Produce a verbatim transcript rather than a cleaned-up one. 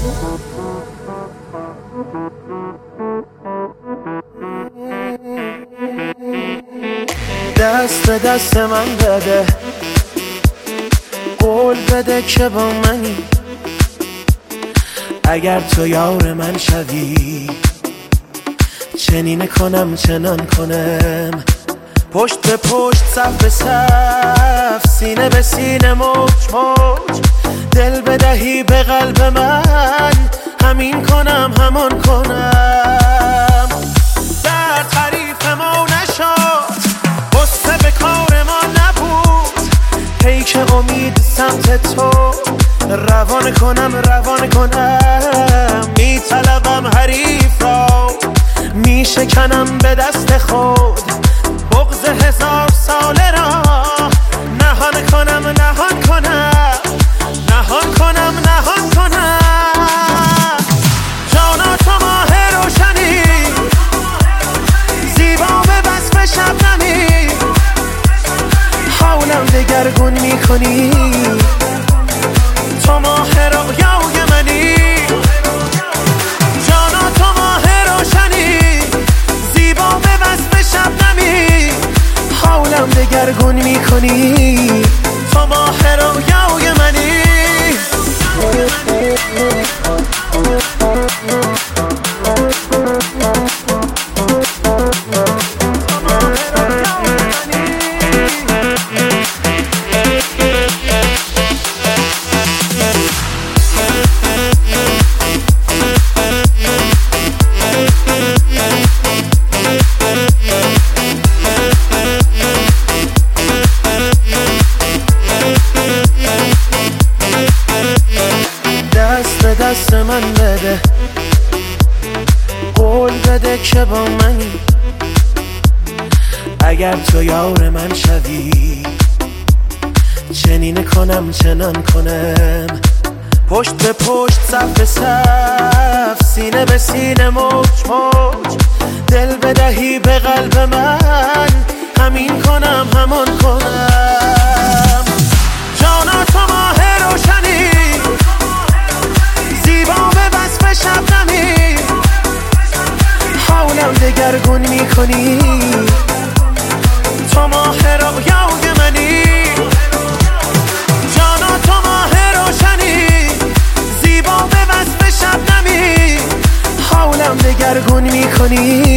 دست به دست من بده، قول بده که با منی. اگر تو یار من شوی، چنین کنم چنان کنم، پشت به پشت، صف به صف، سینه به سینه، موج موج، دل بدهی به قلب من، همین کنم همان کنم. درد حریف ما نشد، غصه به کار ما نبود، پیک امید سمت تو روان کنم روان کنم. میطلبم حریف را، میشکنم به دست خود، بغض هزار ساله را نهان کنم نهان کنم نهان کنم نهان کنم. جانا تو ماه روشنی، زیبا به وصف شبنمی، حالم دگرگون میکنی، تو ماه رویای منی. جانا تو ماه روشنی، زیبا به وصف شبنمی، حالم دگرگون میکنی، تو ماه رویای منی. دست من بده، قول بده که با منی. اگر تو یار من شوی، چنین کنم چنان کنم، پشت به پشت، صف به صف، سینه به سینه، موج موج، دل بدهی به قلب من، همین کنم همان کنم. جانا تو ماه روشنی، زیبا به وصف شبنمی، حالم دگرگون میکنی، تو ماه رویای منی. جانا تو ماه روشنی، زیبا به وصف شبنمی، حالم دگرگون میکنی،